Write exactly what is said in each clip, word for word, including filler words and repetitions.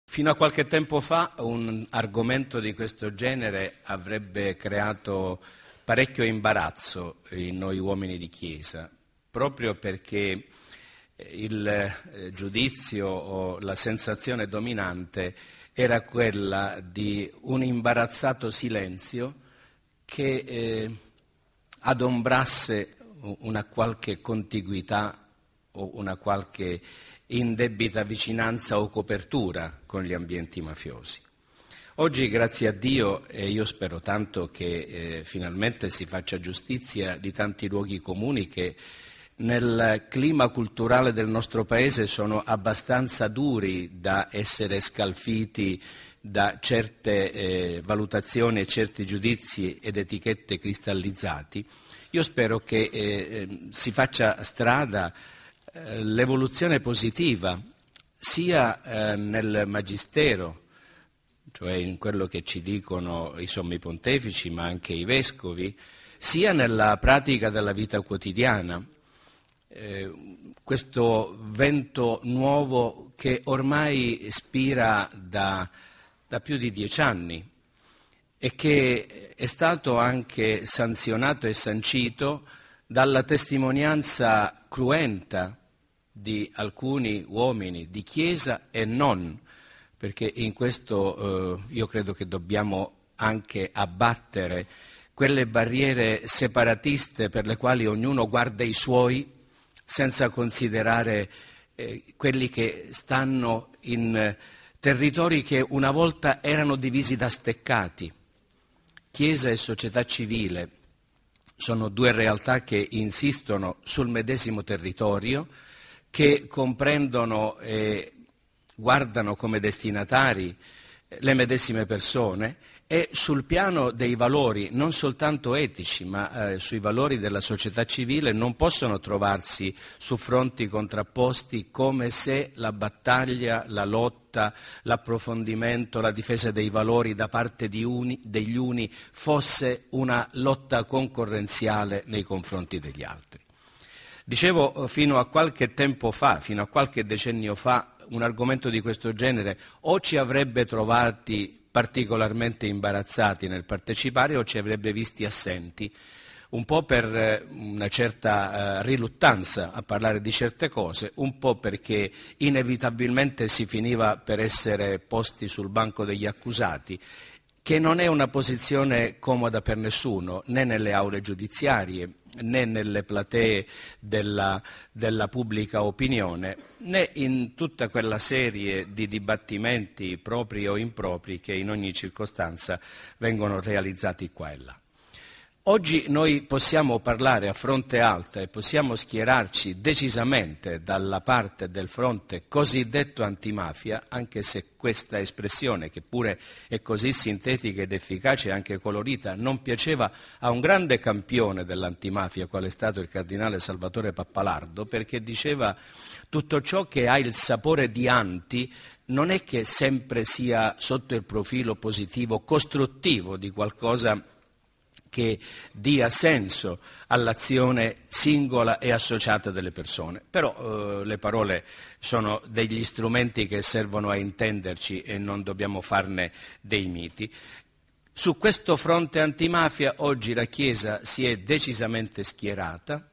Fino a qualche tempo fa un argomento di questo genere avrebbe creato parecchio imbarazzo in noi uomini di Chiesa, proprio perché il giudizio o la sensazione dominante era quella di un imbarazzato silenzio che eh, adombrasse una qualche contiguità o una qualche indebita vicinanza o copertura con gli ambienti mafiosi. Oggi, grazie a Dio, e io spero tanto che eh, finalmente si faccia giustizia di tanti luoghi comuni che nel clima culturale del nostro Paese sono abbastanza duri da essere scalfiti da certe eh, valutazioni e certi giudizi ed etichette cristallizzati. Io spero che eh, si faccia strada eh, l'evoluzione positiva sia eh, nel magistero, cioè in quello che ci dicono i sommi pontefici, ma anche i vescovi, sia nella pratica della vita quotidiana. Eh, questo vento nuovo che ormai spira da, da più di dieci anni e che è stato anche sanzionato e sancito dalla testimonianza cruenta di alcuni uomini di Chiesa e non, perché in questo eh, io credo che dobbiamo anche abbattere quelle barriere separatiste per le quali ognuno guarda i suoi senza considerare eh, quelli che stanno in eh, territori che una volta erano divisi da steccati. Chiesa e società civile sono due realtà che insistono sul medesimo territorio, che comprendono e guardano come destinatari le medesime persone e sul piano dei valori, non soltanto etici, ma eh, sui valori della società civile non possono trovarsi su fronti contrapposti come se la battaglia, la lotta, l'approfondimento, la difesa dei valori da parte di uni, degli uni fosse una lotta concorrenziale nei confronti degli altri. Dicevo, fino a qualche tempo fa, fino a qualche decennio fa, un argomento di questo genere o ci avrebbe trovati particolarmente imbarazzati nel partecipare o ci avrebbe visti assenti, un po' per una certa eh, riluttanza a parlare di certe cose, un po' perché inevitabilmente si finiva per essere posti sul banco degli accusati, che non è una posizione comoda per nessuno, né nelle aule giudiziarie, né nelle platee della, della pubblica opinione, né in tutta quella serie di dibattimenti propri o impropri che in ogni circostanza vengono realizzati qua e là. Oggi noi possiamo parlare a fronte alta e possiamo schierarci decisamente dalla parte del fronte cosiddetto antimafia, anche se questa espressione, che pure è così sintetica ed efficace e anche colorita, non piaceva a un grande campione dell'antimafia, qual è stato il cardinale Salvatore Pappalardo, perché diceva tutto ciò che ha il sapore di anti non è che sempre sia sotto il profilo positivo, costruttivo di qualcosa che dia senso all'azione singola e associata delle persone. Però eh, le parole sono degli strumenti che servono a intenderci e non dobbiamo farne dei miti. Su questo fronte antimafia oggi la Chiesa si è decisamente schierata.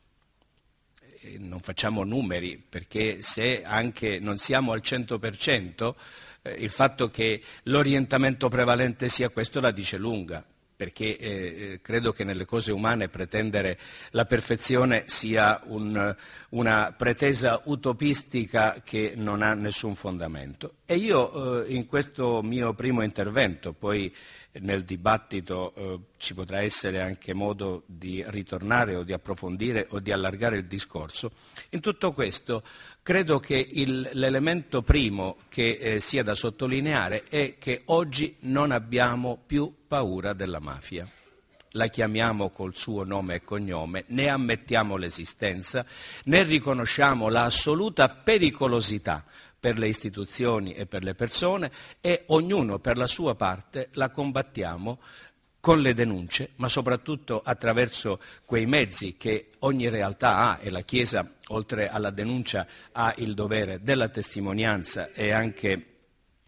E non facciamo numeri, perché se anche non siamo al cento per cento, eh, il fatto che l'orientamento prevalente sia questo la dice lunga. Perché eh, credo che nelle cose umane pretendere la perfezione sia un, una pretesa utopistica che non ha nessun fondamento. E io eh, in questo mio primo intervento, poi nel dibattito eh, ci potrà essere anche modo di ritornare o di approfondire o di allargare il discorso, in tutto questo credo che il, l'elemento primo che eh, sia da sottolineare è che oggi non abbiamo più paura della mafia. La chiamiamo col suo nome e cognome, ne ammettiamo l'esistenza, ne riconosciamo l'assoluta pericolosità per le istituzioni e per le persone e ognuno per la sua parte la combattiamo con le denunce, ma soprattutto attraverso quei mezzi che ogni realtà ha, e la Chiesa, oltre alla denuncia, ha il dovere della testimonianza e anche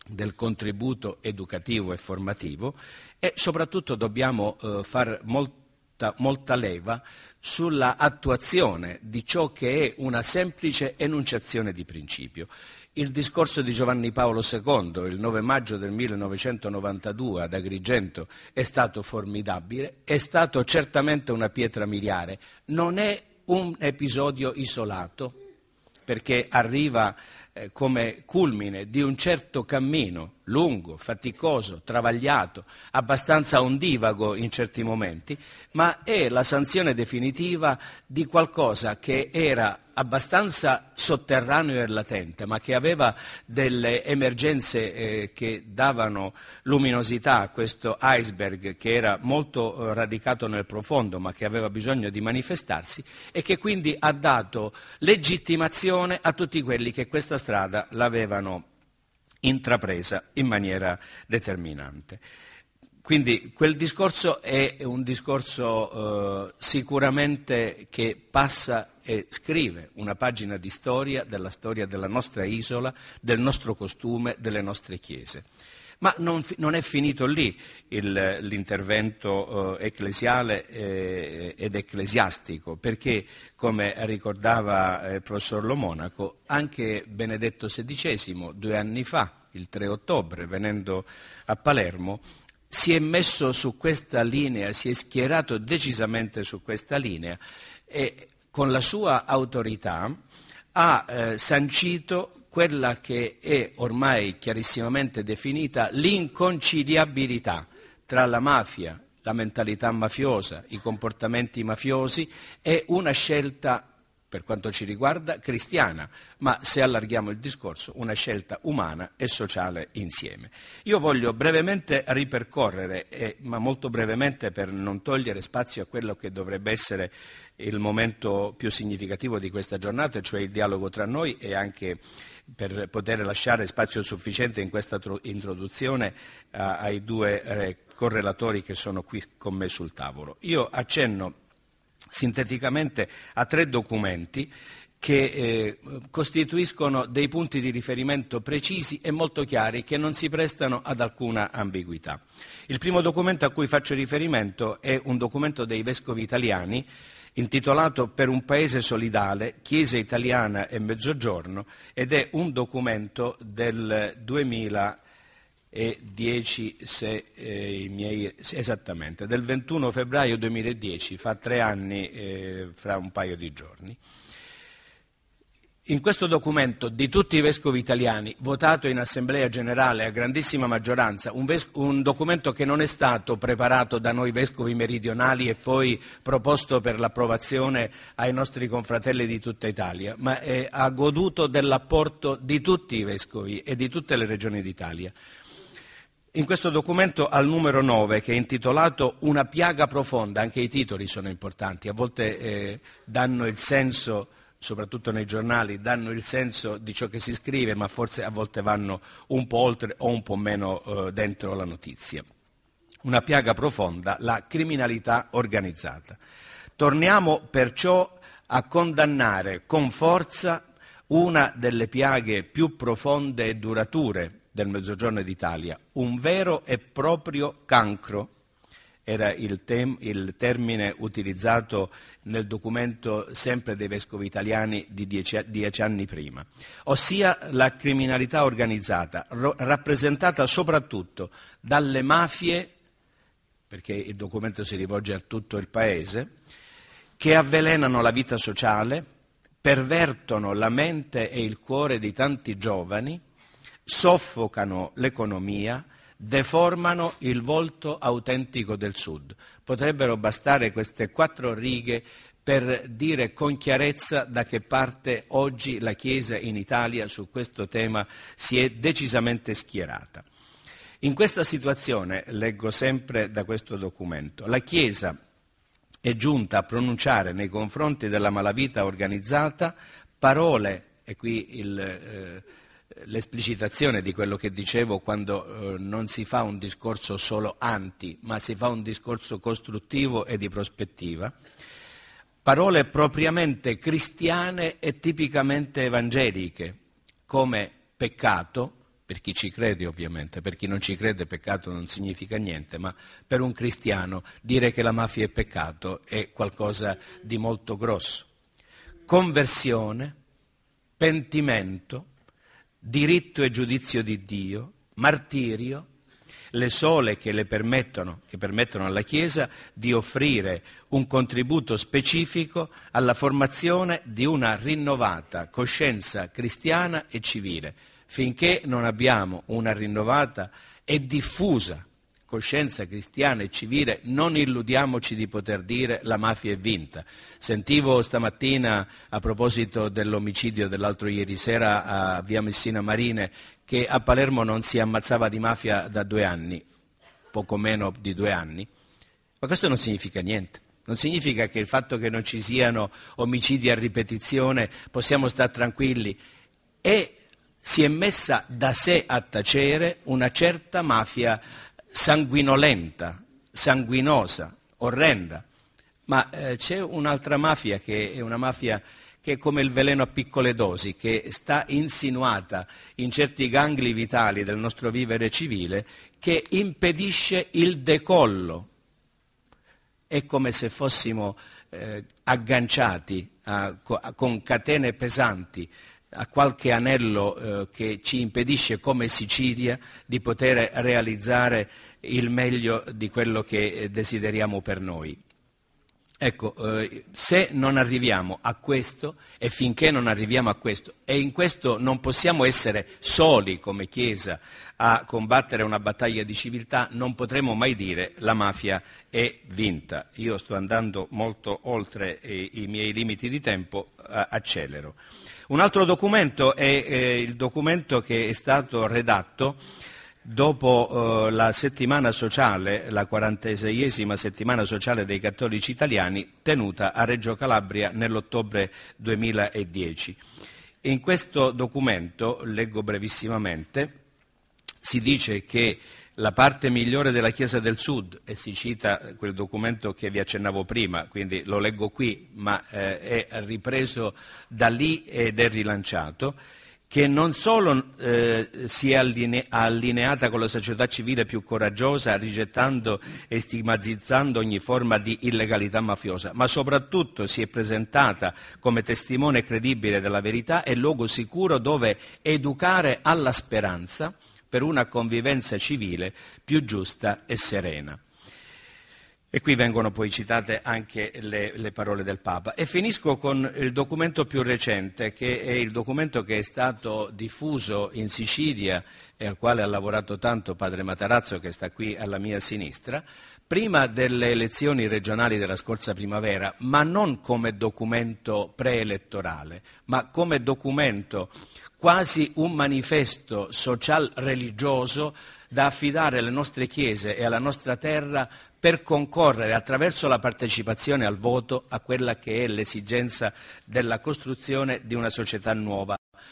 del contributo educativo e formativo, e soprattutto dobbiamo eh, far molta, molta leva sulla attuazione di ciò che è una semplice enunciazione di principio. Il discorso di Giovanni Paolo secondo, il nove maggio del millenovecentonovantadue ad Agrigento, è stato formidabile, è stato certamente una pietra miliare, non è un episodio isolato, perché arriva eh, come culmine di un certo cammino lungo, faticoso, travagliato, abbastanza ondivago in certi momenti, ma è la sanzione definitiva di qualcosa che era abbastanza sotterraneo e latente, ma che aveva delle emergenze eh, che davano luminosità a questo iceberg che era molto eh, radicato nel profondo, ma che aveva bisogno di manifestarsi, e che quindi ha dato legittimazione a tutti quelli che questa strada l'avevano intrapresa in maniera determinante. Quindi quel discorso è un discorso eh, sicuramente che passa e scrive una pagina di storia, della storia della nostra isola, del nostro costume, delle nostre chiese. Ma non, non è finito lì il, l'intervento eh, ecclesiale eh, ed ecclesiastico, perché, come ricordava il professor Lo Monaco, anche Benedetto sedicesimo, due anni fa, il tre ottobre, venendo a Palermo, si è messo su questa linea, si è schierato decisamente su questa linea e con la sua autorità ha eh, sancito quella che è ormai chiarissimamente definita l'inconciliabilità tra la mafia, la mentalità mafiosa, i comportamenti mafiosi e una scelta, per quanto ci riguarda, cristiana, ma se allarghiamo il discorso, una scelta umana e sociale insieme. Io voglio brevemente ripercorrere, eh, ma molto brevemente per non togliere spazio a quello che dovrebbe essere il momento più significativo di questa giornata, cioè il dialogo tra noi, e anche per poter lasciare spazio sufficiente in questa tro- introduzione uh, ai due eh, correlatori che sono qui con me sul tavolo. Io accenno sinteticamente a tre documenti che eh, costituiscono dei punti di riferimento precisi e molto chiari che non si prestano ad alcuna ambiguità. Il primo documento a cui faccio riferimento è un documento dei vescovi italiani intitolato Per un paese solidale, Chiesa italiana e Mezzogiorno, ed è un documento del duemiladieci, se eh, i miei, esattamente, del ventuno febbraio duemiladieci, fa tre anni eh, fra un paio di giorni. In questo documento di tutti i vescovi italiani, votato in Assemblea Generale a grandissima maggioranza, un, ves- un documento che non è stato preparato da noi vescovi meridionali e poi proposto per l'approvazione ai nostri confratelli di tutta Italia, ma è, ha goduto dell'apporto di tutti i vescovi e di tutte le regioni d'Italia. In questo documento al numero nove, che è intitolato Una piaga profonda, anche i titoli sono importanti, a volte eh, danno il senso, soprattutto nei giornali, danno il senso di ciò che si scrive, ma forse a volte vanno un po' oltre o un po' meno eh, dentro la notizia. Una piaga profonda, la criminalità organizzata. Torniamo perciò a condannare con forza una delle piaghe più profonde e durature del Mezzogiorno d'Italia, un vero e proprio cancro. Era il, tem- il termine utilizzato nel documento sempre dei vescovi italiani di dieci, dieci anni prima, ossia la criminalità organizzata, ro- rappresentata soprattutto dalle mafie, perché il documento si rivolge a tutto il Paese, che avvelenano la vita sociale, pervertono la mente e il cuore di tanti giovani, soffocano l'economia, deformano il volto autentico del Sud. Potrebbero bastare queste quattro righe per dire con chiarezza da che parte oggi la Chiesa in Italia su questo tema si è decisamente schierata. In questa situazione, leggo sempre da questo documento, la Chiesa è giunta a pronunciare nei confronti della malavita organizzata parole, e qui il... Eh, l'esplicitazione di quello che dicevo quando eh, non si fa un discorso solo anti, ma si fa un discorso costruttivo e di prospettiva, parole propriamente cristiane e tipicamente evangeliche, come peccato, per chi ci crede ovviamente, per chi non ci crede peccato non significa niente, ma per un cristiano dire che la mafia è peccato è qualcosa di molto grosso. Conversione, pentimento, diritto e giudizio di Dio, martirio, le sole che le permettono, che permettono alla Chiesa di offrire un contributo specifico alla formazione di una rinnovata coscienza cristiana e civile. Finché non abbiamo una rinnovata e diffusa coscienza cristiana e civile, non illudiamoci di poter dire la mafia è vinta. Sentivo stamattina, a proposito dell'omicidio dell'altro ieri sera a via Messina Marine, che a Palermo non si ammazzava di mafia da due anni, poco meno di due anni, ma questo non significa niente. Non significa che il fatto che non ci siano omicidi a ripetizione possiamo stare tranquilli. E si è messa da sé a tacere una certa mafia sanguinolenta, sanguinosa, orrenda. Ma eh, c'è un'altra mafia che è una mafia che è come il veleno a piccole dosi, che sta insinuata in certi gangli vitali del nostro vivere civile, che impedisce il decollo. È come se fossimo eh, agganciati a, a, con catene pesanti a qualche anello eh, che ci impedisce come Sicilia di poter realizzare il meglio di quello che desideriamo per noi. Ecco, eh, se non arriviamo a questo e finché non arriviamo a questo, e in questo non possiamo essere soli come Chiesa a combattere una battaglia di civiltà, non potremo mai dire la mafia è vinta. Io sto andando molto oltre eh, i miei limiti di tempo, eh, accelero. Un altro documento è eh, il documento che è stato redatto dopo eh, la settimana sociale, la quarantaseiesima settimana sociale dei cattolici italiani, tenuta a Reggio Calabria nell'ottobre duemiladieci. In questo documento, leggo brevissimamente, si dice che la parte migliore della Chiesa del Sud, e si cita quel documento che vi accennavo prima, quindi lo leggo qui, ma eh, è ripreso da lì ed è rilanciato, che non solo eh, si è alline- allineata con la società civile più coraggiosa, rigettando e stigmatizzando ogni forma di illegalità mafiosa, ma soprattutto si è presentata come testimone credibile della verità e luogo sicuro dove educare alla speranza per una convivenza civile più giusta e serena. E qui vengono poi citate anche le, le parole del Papa. E finisco con il documento più recente, che è il documento che è stato diffuso in Sicilia e al quale ha lavorato tanto padre Matarazzo, che sta qui alla mia sinistra, prima delle elezioni regionali della scorsa primavera, ma non come documento preelettorale, ma come documento quasi un manifesto social-religioso da affidare alle nostre chiese e alla nostra terra per concorrere attraverso la partecipazione al voto a quella che è l'esigenza della costruzione di una società nuova,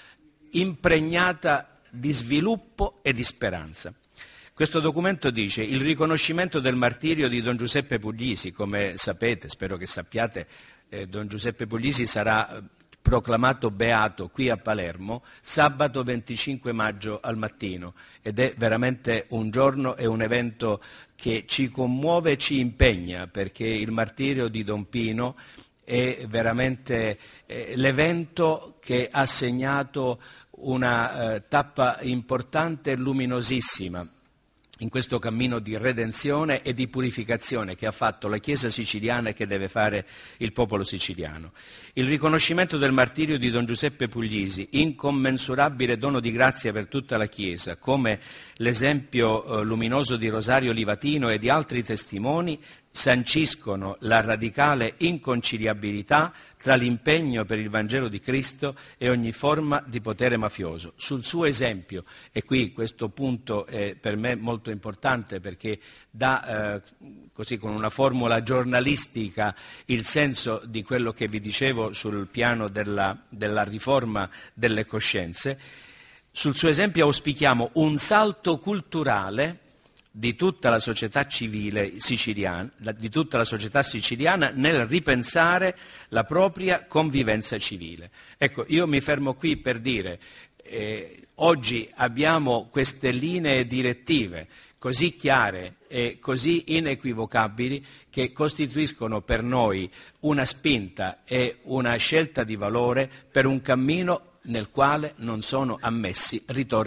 impregnata di sviluppo e di speranza. Questo documento dice: il riconoscimento del martirio di Don Giuseppe Puglisi, come sapete, spero che sappiate, eh, Don Giuseppe Puglisi sarà proclamato beato qui a Palermo sabato venticinque maggio al mattino, ed è veramente un giorno e un evento che ci commuove e ci impegna, perché il martirio di Don Pino è veramente eh, l'evento che ha segnato una eh, tappa importante e luminosissima in questo cammino di redenzione e di purificazione che ha fatto la Chiesa siciliana e che deve fare il popolo siciliano. Il riconoscimento del martirio di Don Giuseppe Puglisi, incommensurabile dono di grazia per tutta la Chiesa, come l'esempio eh, luminoso di Rosario Livatino e di altri testimoni, sanciscono la radicale inconciliabilità tra l'impegno per il Vangelo di Cristo e ogni forma di potere mafioso. Sul suo esempio, e qui questo punto è per me molto importante perché dà, eh, così con una formula giornalistica, il senso di quello che vi dicevo sul piano della, della riforma delle coscienze, sul suo esempio auspichiamo un salto culturale di tutta la società civile siciliana, di tutta la società siciliana nel ripensare la propria convivenza civile. Ecco, io mi fermo qui per dire, eh, Oggi abbiamo queste linee direttive così chiare e così inequivocabili che costituiscono per noi una spinta e una scelta di valore per un cammino nel quale non sono ammessi ritorni.